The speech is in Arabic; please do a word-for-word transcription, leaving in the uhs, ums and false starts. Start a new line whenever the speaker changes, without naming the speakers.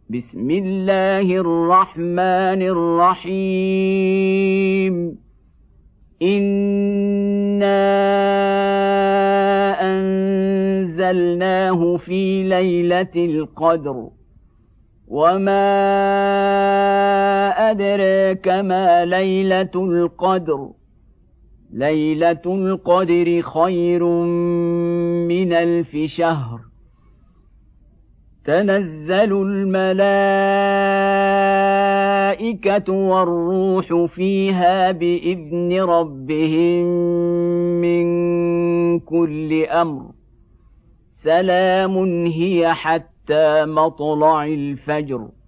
بسم الله الرحمن الرحيم إنا أنزلناه في ليلة القدر وما أدراك ما ليلة القدر ليلة القدر خير من ألف شهر تنزل الملائكة والروح فيها بإذن ربهم من كل أمر سلام هي حتى مطلع الفجر.